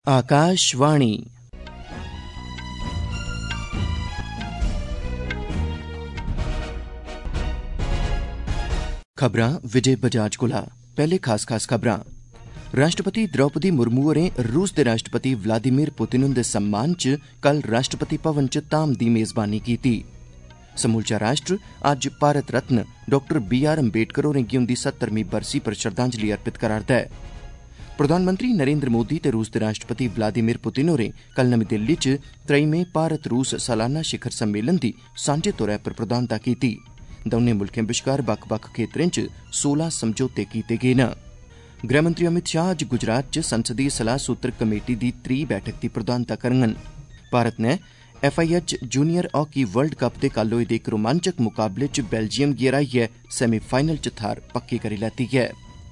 आकाशवाणी खबरां विजय बजाज कोला। पहले खास खबरां। राष्ट्रपति द्रौपदी मुर्मू होरें रूस दे राष्ट्रपति व्लादिमीर पुतिन हुंदे सम्मान च कल राष्ट्रपति भवन च धाम दी मेज़बानी कीती। समूलचा राष्ट्र अज्ज भारत रत्न डॉक्टर B.R. अम्बेडकर होरें गी उंदी 70वीं बरसी पर श्रद्धांजलि अर्पित करा'रदा ऐ। प्रधानमंत्री नरेंद्र मोदी ते रूस दे राष्ट्रपति व्लादिमीर पुतिन होरें कल नमीं दिल्ली च 23वें भारत रूस सालाना शिखर सम्मेलन दी सांझे तौरा पर प्रधानता कीती। दौनें मुल्खें बश्कार बक्ख-बक्ख खेत्तरें च 16 समझौते कीते गे न। गृहमंत्री अमित शाह अज्ज गुजरात च संसदीय सलाह सूत्र कमेटी दी 3 बैठक दी प्रधानता करङन। भारत ने FIH junior hockey world cup दे कल होए दे इक रोमांचक मुकाबले च बेल्जियम गी हराइयै सेमीफाइनल च थाह्र पक्की करी लैती ऐ।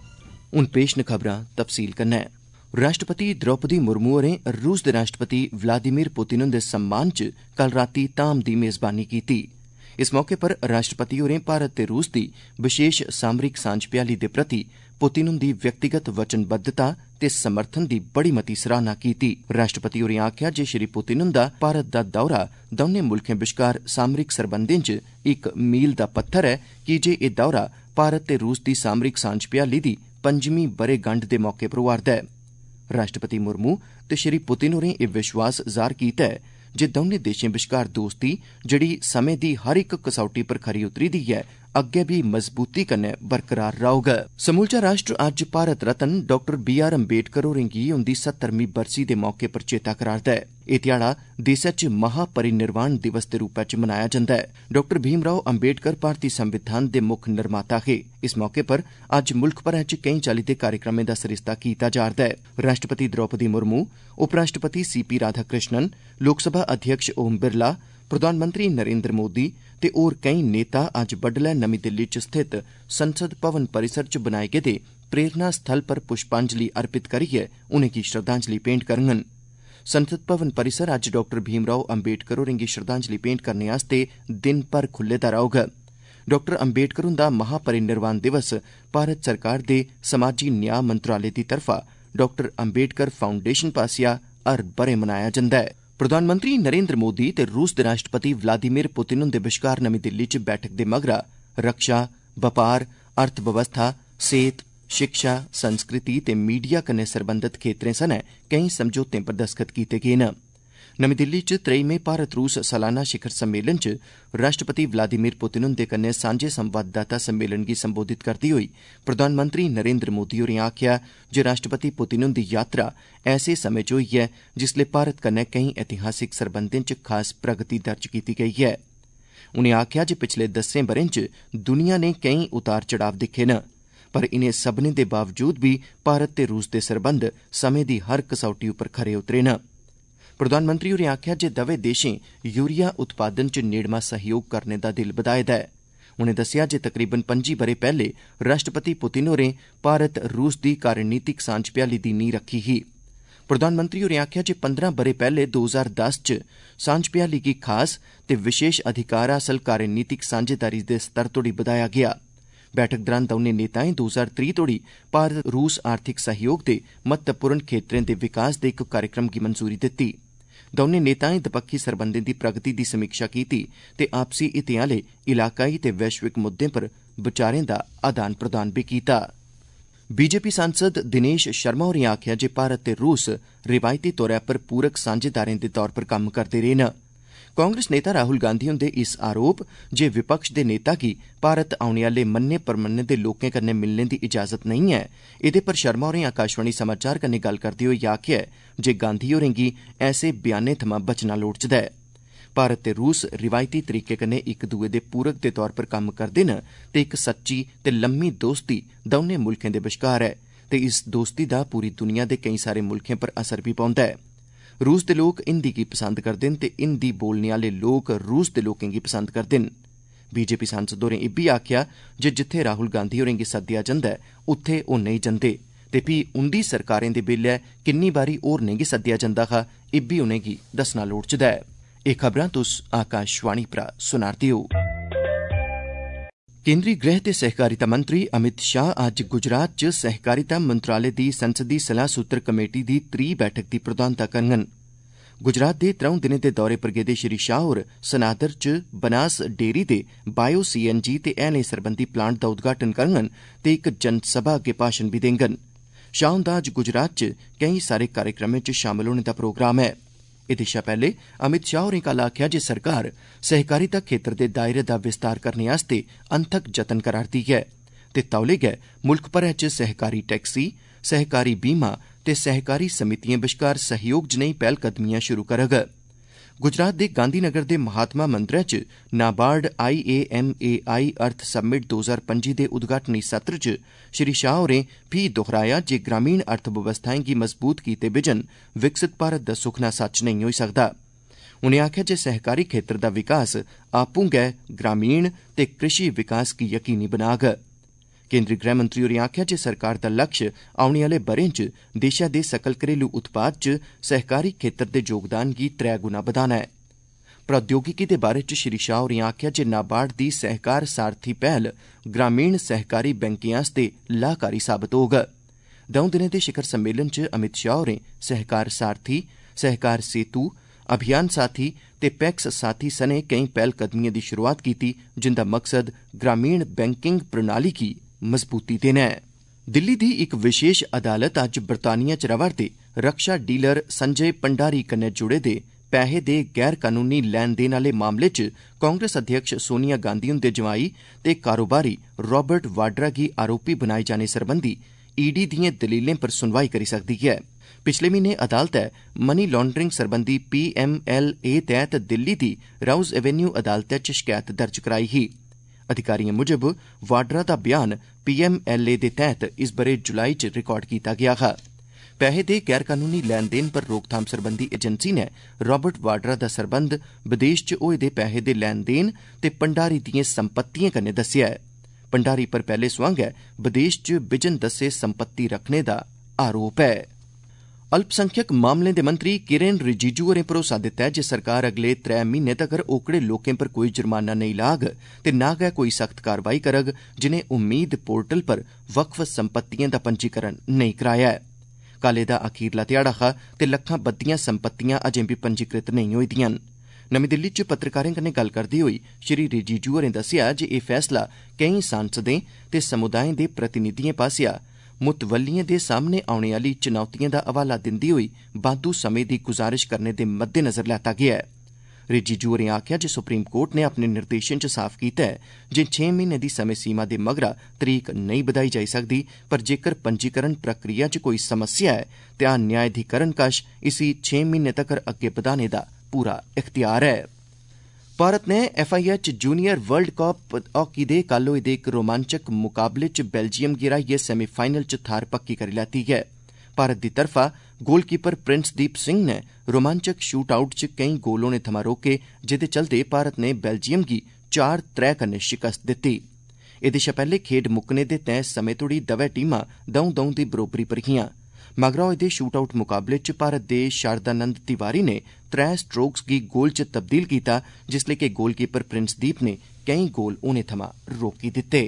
हुण पेश न खबरां तफसील कन्नै। राष्ट्रपति द्रौपदी मुर्मू होरें रूस दे राष्ट्रपति व्लादिमीर पुतिन हुंदे सम्मान च कल रातीं धाम दी मेज़बानी कीती। इस मौके पर राष्ट्रपति होरें भारत ते रूस दी विशेष सामरिक सांझ भ्याली दे प्रति पुतिन हुंदी व्यक्तिगत वचनबद्धता ते समर्थन दी बड़ी मती सराहना कीती। राष्ट्रपति होरें आखेआ जे श्री पुतिन हुंदा भारत दा दौरा दौनें मुल्खें बश्कार सामरिक सरबंधें च इक मील दा पत्थर ऐ, कीजे एह् दौरा भारत ते रूस दी सामरिक सांझ भ्याली दी 5वीं ब'रेगंढ दे मौके पर होआ'रदा ऐ। राष्ट्रपति मुर्मू ते श्री पुतिन होरें एह् विश्वास जाह्र कीता ऐ जे दौनें देशें बश्कार दोस्ती जेहड़ी समें दी हर इक कसौटी पर खरी उतरी दी ऐ, अग्गै भी मजबूती कन्नै बरकरार रौह्ग। समूलचा राष्ट्र अज्ज भारत रत्न डॉक्टर B.R. अम्बेडकर होरें गी उंदी 70वीं बरसी दे मौके पर चेता करा'रदा ऐ। एह् ध्याड़ा देसै च महापरिनिर्वाण दिवस दे रूपै च मनाया जंदा ऐ। डॉक्टर भीमराव अम्बेडकर भारती संविधान दे मुक्ख निर्माता हे। इस मौके पर अज्ज मुल्ख भरै च केईं चाल्ली दे कार्यक्रमें दा सरिस्ता कीता जा'रदा ऐ। राष्ट्रपति द्रौपदी मुर्मू, उपराष्ट्रपति C.P. राधाकृष्णन, लोकसभा अध्यक्ष ओम बिरला, प्रधानमंत्री नरेंद्र मोदी ते होर केईं नेता अज्ज बड्डलै नमीं दिल्ली च स्थित संसद भवन परिसर च बनाए गेदे प्रेरणा स्थल पर पुष्पांजलि अर्पित करियै उनेंगी श्रद्धांजलि भेंट करङन। संसद भवन परिसर अज्ज डॉक्टर भीमराव अम्बेडकर होरें गी श्रद्धांजलि भेंट करने आस्तै दिन भर खुल्ले दा रौह्ग। डॉक्टर अम्बेडकर हुंदा महापरिनिर्वाण दिवस भारत सरकार दे समाजी न्याय मंत्रालय दी तरफा डॉक्टर अम्बेडकर फाउंडेशन पास्सेआ हर ब'रे मनाया जंदा ऐ। प्रधानमंत्री नरेंद्र मोदी ते रूस दे राष्ट्रपति व्लादिमीर पुतिन हुंदे बश्कार नमीं दिल्ली च बैठक दे मगरा रक्षा, बपार, अर्थव्यवस्था, सेहत, शिक्षा, संस्कृति ते मीडिया कन्नै सरबंधत खेत्तरें सनै केईं समझौतें पर दस्तखत कीते गे न। नमीं दिल्ली च 23वें भारत रूस सालाना शिखर सम्मेलन च राष्ट्रपति व्लादिमीर पुतिन हुंदे कन्नै सांझे संवाददाता सम्मेलन गी संबोधित करदे होई प्रधानमंत्री नरेंद्र मोदी होरें आखेआ जे राष्ट्रपति पुतिन हुंदी यात्रा ऐसे समें च होई ऐ जिसलै भारत कन्नै केईं ऐतिहासिक सरबंधें च खास प्रगति दर्ज कीती गेई ऐ। उनें आखेआ जे पिछले 10 ब'रें च दुनिया ने केईं उतार चढ़ाव दिक्खे न, पर इनें सब्भनें दे बावजूद भी भारत ते रूस दे सरबंध समें दी हर कसौटी उप्पर खरे उतरे न। प्रधानमंत्री होरें आखेआ जे दवै देशें यूरिया उत्पादन च नेड़मा सहयोग करने दा दिल बधाए दा ऐ। उनें दस्सेआ जे तकरीबन 25 ब'रे पैह्ले राष्ट्रपति पुतिन होरें भारत रूस दी कार्यनीतिक सांझ भ्याली दी नींह रखी ही। प्रधानमंत्री होरें आखेआ जे 15 ब'रे पैह्ले 2010 च सांझ भ्याली गी खास ते विशेष अधिकार हासल कार्यनीतिक सांझेदारी दे स्तर तोड़ी बधाया गेआ। बैठक दौरान दौनें नेताएं 2030 तोड़ी भारत रूस आर्थिक सहयोग दे महत्वपूर्ण खेत्तरें दे विकास दे इक कार्यक्रम गी मंजूरी दित्ती। दौनें नेताएं दपक्खी सरबंधें दी प्रगति दी समीक्षा कीती ते आपसी हितें आह्ले इलाकाई ते वैश्विक मुद्दें पर विचारें दा आदान प्रदान बी कीता। बीजेपी सांसद दिनेश शर्मा होरें आखेआ जे भारत ते रूस रिवायती तौरा पर पूरक सांझेदारें दे तौर पर कम्म करदे रेह् न। कांग्रेस नेता राहुल गांधी हुंदे इस आरोप जे विपक्ष दे नेता गी भारत औने आह्ले मन्ने परमन्ने दे लोकें कन्नै मिलने दी इजाजत नेईं ऐ, एह्दे पर शर्मा होरें आकाशवाणी समाचार कन्नै गल्ल करदे होई आखेआ जे गांधी होरें गी ऐसे बयानें थमां बचना लोड़चदा ऐ। भारत ते रूस रिवायती तरीके कन्नै इक दूए दे पूरक दे तौर पर कम्म करदे न ते इक सच्ची ते लम्मी दोस्ती दौनें मुल्खें दे बश्कार ऐ ते इस दोस्ती दा पूरी दुनिया दे केईं सारे मुल्खें पर असर बी पौंदा ऐ। रूस दे लोक हिंदी गी पसंद करदे न ते हिंदी बोलने आह्ले लोक रूस दे लोकें गी पसंद करदे न। बीजेपी सांसद होरें इब्बी आखेआ जे जित्थे राहुल गांधी होरें गी सद्देआ जंदा ऐ उत्थे ओह् नेईं जंदे ते फ्ही उंदी सरकारें दे बेल्लै किन्नी बारी होरनें गी सद्देआ जंदा हा, इब्बी उनेंगी दस्सना लोड़चदा ऐ। एह् खबरां तुस आकाशवाणी परा सुना'रदे ओ। केंद्री गृह ते सहकारिता मंत्री अमित शाह अज्ज गुजरात च सहकारिता मंत्रालय दी संसदी सलाह सूत्र कमेटी दी त्री बैठक दी प्रधानता करङन। गुजरात दे त्र'ऊं दिनें दे दौरे पर गेदे श्री शाह होर सनादर च बनास डेयरी दे बायो CNG ते हैलें सरबंधी प्लांट दा उद्घाटन करङन ते इक जनसभा अग्गे भाषण बी देङन। शाह हुंदा अज्ज गुजरात च केईं सारे कार्यक्रमें च शामल होने दा प्रोग्राम ऐ। एह्दे शा पैह्ले अमित शाह होरें कल आखेआ जे सरकार सहकारिता खेत्तर दे दायरे दा विस्तार करने आस्तै अनथक जतन करा'रदी ऐ ते तौले गै मुल्ख भरै च सहकारी टैक्सी, सहकारी बीमा ते सहकारी समितिएं बश्कार सहयोग जनेही पैह्लकदमियां शुरू करग। गुजरात दे गांधीनगर दे महात्मा मंदरै च नाबार्ड IAMAI अर्थ समिट 2025 दे उद्घाटनी सत्र च श्री शाह होरें फ्ही दोहराया जे ग्रामीण अर्थबवस्थाएं गी मजबूत कीते बिजन विकसित भारत दा सुखना सच नेईं होई सकदा। उनें आखेआ जे सहकारी खेत्तर दा विकास आपूं गै ग्रामीण ते कृषि विकास गी यकीनी बनाग। केंद्री गृह मंत्री होरें आखेआ जे सरकार दा लक्ष्य औने आह्ले ब'रें च देशै दे सकल घरेलू उत्पाद च सहकारी खेत्तर दे योगदान गी 3 गुना बधाना ऐ। प्रौद्योगिकी दे बारे च श्री शाह होरें आखेआ जे नाबार्ड दी सहकार सारथी पैह्ल ग्रामीण सहकारी बैंकें आस्तै लाहकारी साबत होग। द'ऊं दिनें दे शिखर सम्मेलन च अमित शाह होरें सहकार सारथी, सहकार सेतु, अभियान साथी ते पैक्स साथी सने केईं पैह्लकदमिएं दी शुरुआत कीती जिंदा मकसद ग्रामीण बैंकिंग प्रणाली गी मजबूती देना ऐ। दिल्ली दी इक विशेष अदालत अज्ज बरतानिया च रवा'रदे रक्षा डीलर संजय भंडारी कन्नै जुड़े दे पैहे दे गैर कनूनी लैन देन आह्ले मामले च कांग्रेस अध्यक्ष सोनिया गांधी हुंदे जवाई ते कारोबारी राबर्ट वाड्रा गी आरोपी बनाए जाने सरबंधी ED दिएं दलीलें पर सुनवाई करी सकदी ऐ। पिछले म्हीने अदालतै मनी लांडरिंग सरबंधी PMLA तैह्त दिल्ली दी राउज एवेन्यू अदालतै च शकैत दर्ज कराई ही। अधिकारिएं मुजब वाड्रा दा बयान PMLA दे तैह्त इस ब'रे जुलाई च रिकार्ड कीता गेआ हा। पैहे दे गैर कनूनी लैन देन पर रोकथाम सरबंधी एजेंसी नै राबर्ट वाड्रा दा सरबंध विदेश च होए दे पैहे दे लैन देन ते भंडारी दिएं संपत्तिएं कन्नै दस्सेआ ऐ। भंडारी पर पैह्ले सोआं गै विदेश च बिजन दस्से संपत्ति रखने दा आरोप ऐ। अल्पसंख्यक मामलें दे मंत्री किरेन रिजिजू होरें भरोसा दित्ता ऐ जे सरकार अगले 3 म्हीनें तगर ओकड़े लोकें पर कोई जुर्माना नेईं लाग ते ना गै कोई सख्त कार्रवाई करग जिनें उम्मीद पोर्टल पर वक्फ संपत्तिएं दा पंजीकरण नेईं कराया ऐ। कल एह्दा अखीरला ध्याड़ा हा ते लक्खां बद्दियां संपत्तियां अजें बी पंजीकृत नेईं होई दियां न। नमीं दिल्ली च पत्रकारें कन्नै गल्ल करदे होई श्री रिजिजू होरें दस्सेआ जे एह् फैसला केईं सांसदें ते समुदायें दे प्रतिनिधिएं पास्सेआ मुतवल्लियें दे सामने औने आह्ली चुनौतिएं दा हवाला दिंदे होई बाद्धू समें दी गुजारिश करने दे मद्देनज़र लैता गेआ ऐ। रिजिजू होरें आखेआ जे सुप्रीम कोर्ट ने अपने निर्देशें च साफ कीता ऐ जे 6 म्हीनें दी समें सीमा दे मगरा तरीक नेईं बधाई जाई सकदी, पर जेकर पंजीकरण प्रक्रिया च कोई समस्या ऐ तां न्यायाधिकरण कश इसी 6 म्हीनें तगर अग्गे बधाने दा पूरा इख्तियार ऐ। भारत ने FIH junior world cup hockey दे कल होए दे इक रोमांचक मुकाबले च बेल्जियम गी हराइयै सेमीफाइनल च थाह्र पक्की करी लैती ऐ। भारत दी तरफा गोलकीपर प्रिंसदीप सिंह ने रोमांचक शूट आउट च केईं गोल होने थमां रोके, जेह्दे चलदे भारत ने बेल्जियम गी 4-3 कन्नै शिकस्त दित्ती। एह्दे शा पैह्ले खेड्ड मुक्कने दे तैह् समें तोड़ी दवै टीमां 2-2 दी बरोबरी पर हियां। मगरा होए दे शूट आउट मुकाबले च भारत दे शारदानंद तिवारी ने 3 स्ट्रोक्स गी गोल च तब्दील कीता, जिसले कि गोलकीपर प्रिंसदीप ने केईं गोल होने थमां रोकी दित्ते।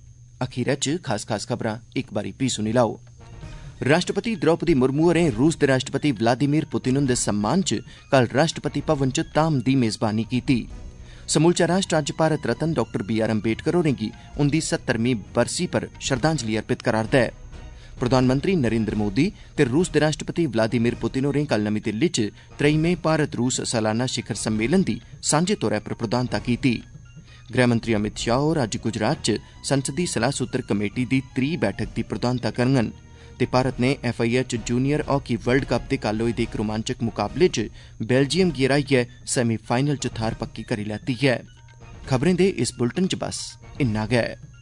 अखीरै च खास खबरां इक बारी फ्ही सुनी लैओ। राष्ट्रपति द्रौपदी मुर्मू होरें रूस दे राष्ट्रपति व्लादिमीर पुतिन हुंदे सम्मान च कल राष्ट्रपति भवन च धाम दी मेज़बानी कीती। समूलचा राष्ट्र अज्ज भारत रत्न डॉक्टर BR अम्बेडकर होरें गी उंदी 70वीं बरसी पर श्रद्धांजलि अर्पित करा'रदा ऐ। प्रधानमंत्री नरेंद्र मोदी ते रूस दे राष्ट्रपति व्लादिमीर पुतिन होरें कल नमीं दिल्ली च 23वें भारत रूस सालाना शिखर सम्मेलन दी सांझे तौरा पर प्रधानता कीती। गृहमंत्री अमित शाह होर अज्ज गुजरात च संसदी सलाह सूत्र कमेटी दी त्री बैठक दी प्रधानता करङन ते भारत ने FIH junior hockey world cup दे कल होए दे इक रोमांचक मुकाबले च बेल्जियम गी हराइयै सेमीफाइनल च थाह्र पक्की करी लैती ऐ। खबरें दे इस बुलेटिन च बस इन्ना गै।